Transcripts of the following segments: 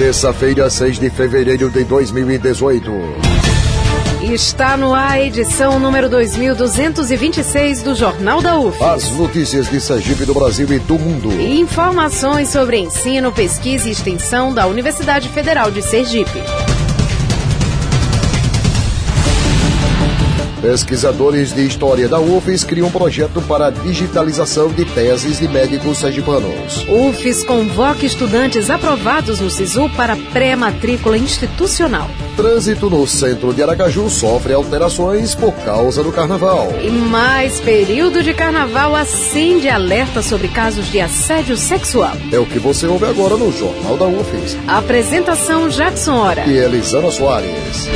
Terça-feira, 6 de fevereiro de 2018. Está no ar a edição número 2226 do Jornal da UFES. As notícias de Sergipe, do Brasil e do mundo. E informações sobre ensino, pesquisa e extensão da Universidade Federal de Sergipe. Pesquisadores de História da UFES criam um projeto para a digitalização de teses de médicos sergipanos. UFES convoca estudantes aprovados no SISU para pré-matrícula institucional. Trânsito no centro de Aracaju sofre alterações por causa do carnaval. E mais período de carnaval acende alerta sobre casos de assédio sexual. É o que você ouve agora no Jornal da UFES. Apresentação Jackson Hora e Elisana Soares.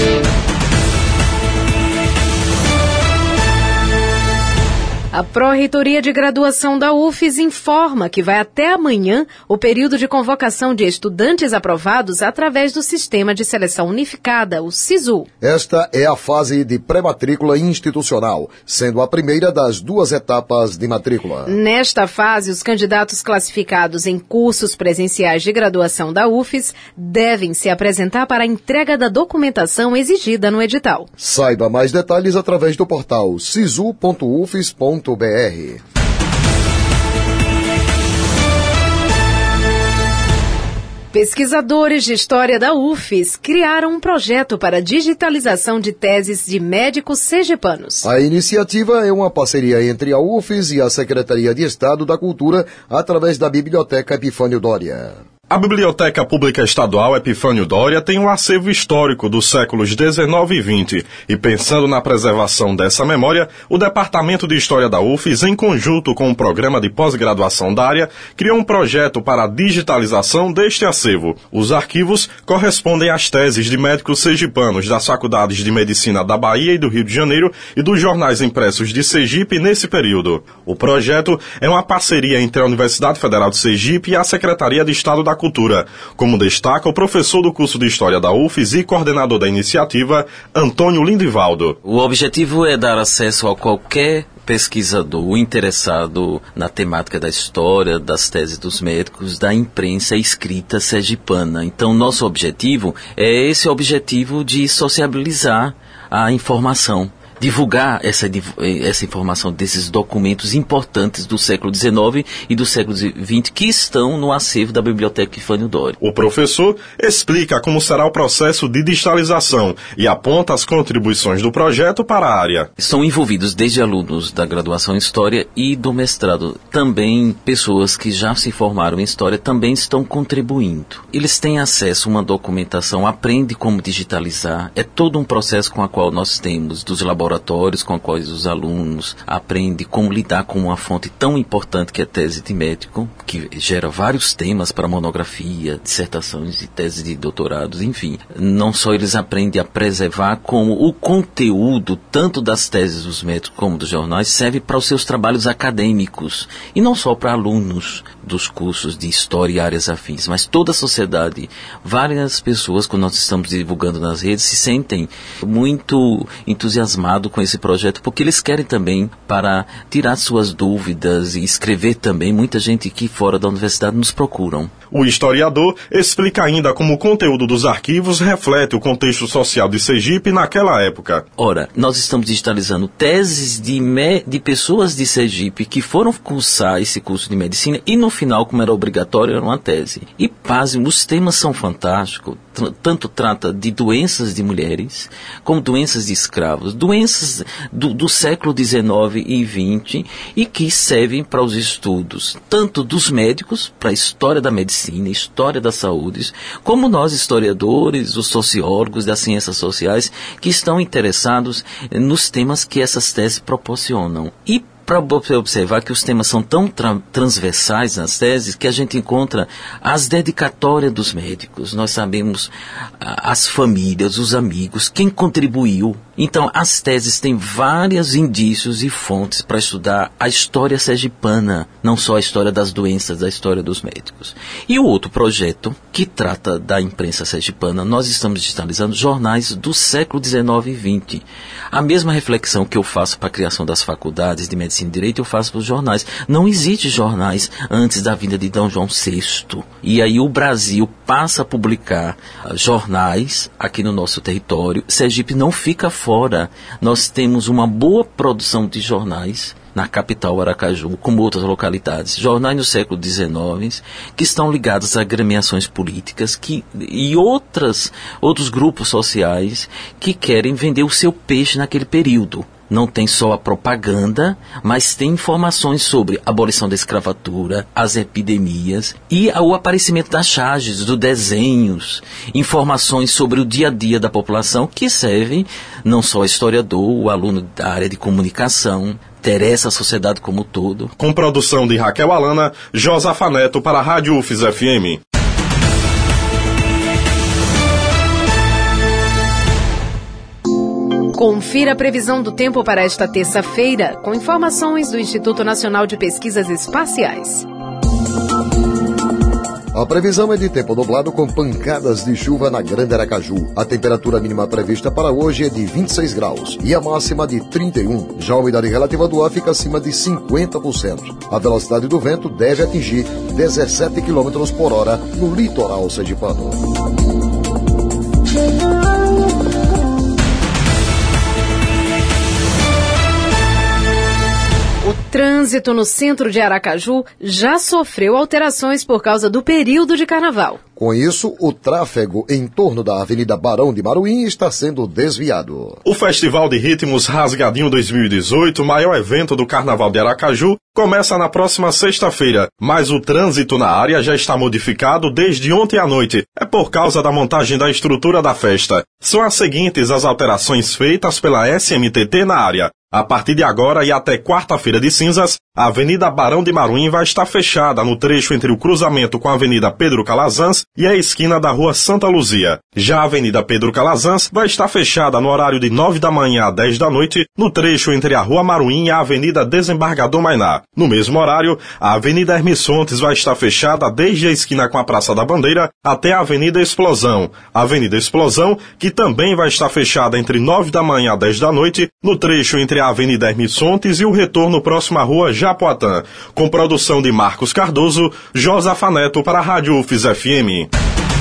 A Pró-Reitoria de Graduação da UFES informa que vai até amanhã o período de convocação de estudantes aprovados através do Sistema de Seleção Unificada, o SISU. Esta é a fase de pré-matrícula institucional, sendo a primeira das duas etapas de matrícula. Nesta fase, os candidatos classificados em cursos presenciais de graduação da UFES devem se apresentar para a entrega da documentação exigida no edital. Saiba mais detalhes através do portal sisu.ufes.br. Pesquisadores de História da UFES criaram um projeto para a digitalização de teses de médicos sergipanos. A iniciativa é uma parceria entre a UFES e a Secretaria de Estado da Cultura através da Biblioteca Epifânio Doria. A Biblioteca Pública Estadual Epifânio Doria tem um acervo histórico dos séculos 19 e 20 e, pensando na preservação dessa memória, o Departamento de História da UFES, em conjunto com o Programa de Pós-Graduação da área, criou um projeto para a digitalização deste acervo. Os arquivos correspondem às teses de médicos sergipanos das Faculdades de Medicina da Bahia e do Rio de Janeiro e dos jornais impressos de Sergipe nesse período. O projeto é uma parceria entre a Universidade Federal de Sergipe e a Secretaria de Estado da Cultura, como destaca o professor do curso de História da UFES e coordenador da iniciativa, Antônio Lindivaldo. O objetivo é dar acesso a qualquer pesquisador interessado na temática da história, das teses dos médicos, da imprensa escrita sergipana. Então, nosso objetivo é esse objetivo de sociabilizar a informação, divulgar essa informação desses documentos importantes do século XIX e do século XX que estão no acervo da Biblioteca Epifânio Doria. O professor explica como será o processo de digitalização e aponta as contribuições do projeto para a área. Estão envolvidos desde alunos da graduação em História e do mestrado. Também pessoas que já se formaram em História também estão contribuindo. Eles têm acesso a uma documentação, aprende como digitalizar. É todo um processo com o qual nós temos dos laboratórios com os quais os alunos aprendem como lidar com uma fonte tão importante que é a tese de médico, que gera vários temas para monografia, dissertações e teses de doutorados, enfim. Não só eles aprendem a preservar, como o conteúdo, tanto das teses dos médicos como dos jornais, serve para os seus trabalhos acadêmicos, e não só para alunos dos cursos de História e áreas afins, mas toda a sociedade. Várias pessoas, quando nós estamos divulgando nas redes, se sentem muito entusiasmados com esse projeto, porque eles querem também para tirar suas dúvidas e escrever também. Muita gente aqui fora da universidade nos procuram. O historiador explica ainda como o conteúdo dos arquivos reflete o contexto social de Sergipe naquela época. Ora, nós estamos digitalizando teses de pessoas de Sergipe que foram cursar esse curso de medicina e no final, como era obrigatório, era uma tese. E pasmem, os temas são fantásticos. Tanto trata de doenças de mulheres, como doenças de escravos, doenças do século XIX e XX, e que servem para os estudos, tanto dos médicos, para a história da medicina, história da saúde, como nós, historiadores, os sociólogos das ciências sociais, que estão interessados nos temas que essas teses proporcionam. E para observar que os temas são tão transversais nas teses que a gente encontra as dedicatórias dos médicos. Nós sabemos as famílias, os amigos, quem contribuiu. Então, as teses têm vários indícios e fontes para estudar a história sergipana, não só a história das doenças, a história dos médicos. E o outro projeto, que trata da imprensa sergipana, nós estamos digitalizando jornais do século XIX e XX. A mesma reflexão que eu faço para a criação das faculdades de Medicina e Direito, eu faço para os jornais. Não existe jornais antes da vinda de D. João VI. E aí o Brasil passa a publicar jornais aqui no nosso território. Sergipe não fica fora. Nós temos uma boa produção de jornais na capital Aracaju, como outras localidades, jornais no século XIX, que estão ligados a agremiações políticas e outros grupos sociais que querem vender o seu peixe naquele período. Não tem só a propaganda, mas tem informações sobre a abolição da escravatura, as epidemias e o aparecimento das charges, dos desenhos, informações sobre o dia a dia da população que servem não só ao historiador, o aluno da área de comunicação, interessa a sociedade como um todo. Com produção de Raquel Alana, Josafa Neto para a Rádio UFES FM. Confira a previsão do tempo para esta terça-feira, com informações do Instituto Nacional de Pesquisas Espaciais. A previsão é de tempo nublado com pancadas de chuva na Grande Aracaju. A temperatura mínima prevista para hoje é de 26 graus e a máxima de 31. Já a umidade relativa do ar fica acima de 50%. A velocidade do vento deve atingir 17 km por hora no litoral sergipano. O trânsito no centro de Aracaju já sofreu alterações por causa do período de carnaval. Com isso, o tráfego em torno da Avenida Barão de Maruim está sendo desviado. O Festival de Ritmos Rasgadinho 2018, maior evento do Carnaval de Aracaju, começa na próxima sexta-feira, mas o trânsito na área já está modificado desde ontem à noite. É por causa da montagem da estrutura da festa. São as seguintes as alterações feitas pela SMTT na área. A partir de agora e até quarta-feira de cinzas, a Avenida Barão de Maruim vai estar fechada no trecho entre o cruzamento com a Avenida Pedro Calazans e a esquina da Rua Santa Luzia. Já a Avenida Pedro Calazans vai estar fechada no horário de 9 da manhã a 10 da noite, no trecho entre a Rua Maruim e a Avenida Desembargador Mainá. No mesmo horário, a Avenida Hermissontes vai estar fechada desde a esquina com a Praça da Bandeira até a Avenida Explosão. A Avenida Explosão, que também vai estar fechada entre 9 da manhã a 10 da noite, no trecho entre a Avenida Hermissontes e o retorno próximo à Rua Japoatã. Com produção de Marcos Cardoso, Josafa Neto para a Rádio UFES FM.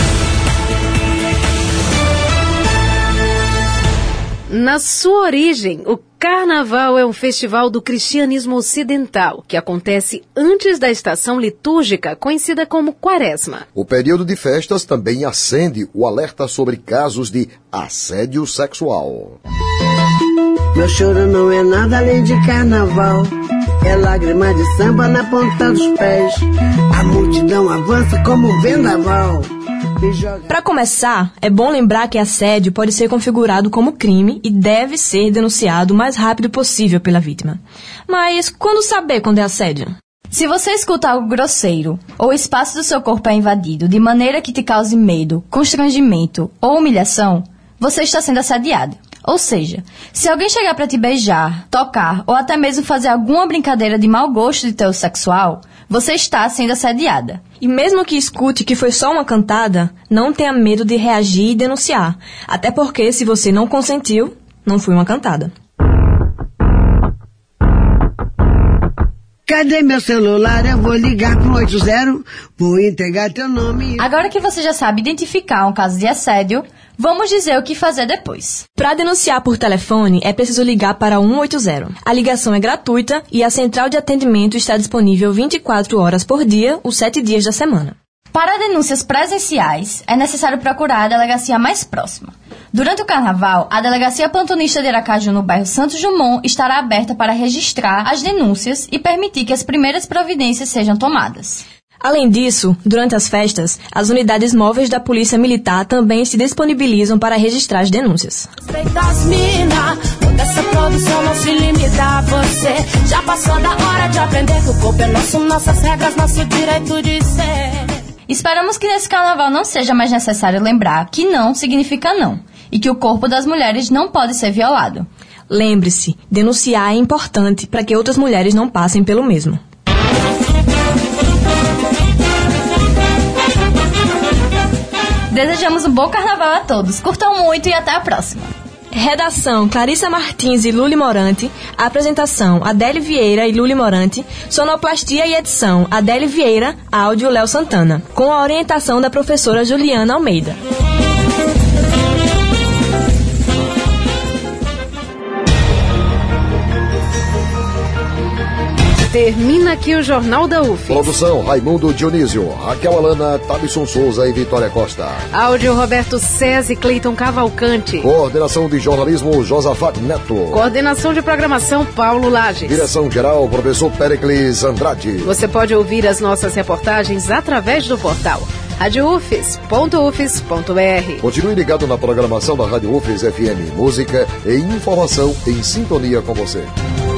Na sua origem, o Carnaval é um festival do cristianismo ocidental, que acontece antes da estação litúrgica, conhecida como Quaresma. O período de festas também acende o alerta sobre casos de assédio sexual. Meu choro não é nada além de carnaval, é lágrima de samba na ponta dos pés. A multidão avança como um vendaval. Para começar, é bom lembrar que assédio pode ser configurado como crime e deve ser denunciado o mais rápido possível pela vítima. Mas quando saber quando é assédio? Se você escuta algo grosseiro, ou o espaço do seu corpo é invadido de maneira que te cause medo, constrangimento ou humilhação, você está sendo assediado. Ou seja, se alguém chegar para te beijar, tocar ou até mesmo fazer alguma brincadeira de mau gosto de teor sexual, você está sendo assediada. E mesmo que escute que foi só uma cantada, não tenha medo de reagir e denunciar. Até porque se você não consentiu, não foi uma cantada. Cadê meu celular? Eu vou ligar pro 80, vou entregar teu nome. Agora que você já sabe identificar um caso de assédio, vamos dizer o que fazer depois. Para denunciar por telefone, é preciso ligar para 180. A ligação é gratuita e a central de atendimento está disponível 24 horas por dia, os 7 dias da semana. Para denúncias presenciais, é necessário procurar a delegacia mais próxima. Durante o Carnaval, a Delegacia Plantonista de Aracaju, no bairro Santos Dumont, estará aberta para registrar as denúncias e permitir que as primeiras providências sejam tomadas. Além disso, durante as festas, as unidades móveis da Polícia Militar também se disponibilizam para registrar as denúncias. Respeita as mina, essa produção não se limita a você. Já passou da hora de aprender que o corpo é nosso, nossas regras, nosso direito de ser. Esperamos que nesse Carnaval não seja mais necessário lembrar que não significa não. e que o corpo das mulheres não pode ser violado. Lembre-se, denunciar é importante para que outras mulheres não passem pelo mesmo. Desejamos um bom carnaval a todos. Curtam muito e até a próxima. Redação: Clarissa Martins e Luli Morante. Apresentação: Adele Vieira e Luli Morante. Sonoplastia e edição: Adele Vieira. Áudio: Léo Santana. Com a orientação da professora Juliana Almeida. Termina aqui o Jornal da UFES. Produção: Raimundo Dionísio, Raquel Alana, Tabisson Souza e Vitória Costa. Áudio: Roberto César e Cleiton Cavalcante. Coordenação de jornalismo: Josafat Neto. Coordenação de programação: Paulo Lages. Direção-geral: Professor Péricles Andrade. Você pode ouvir as nossas reportagens através do portal radioufes.ufes.br. Continue ligado na programação da Rádio UFES FM. Música e informação em sintonia com você.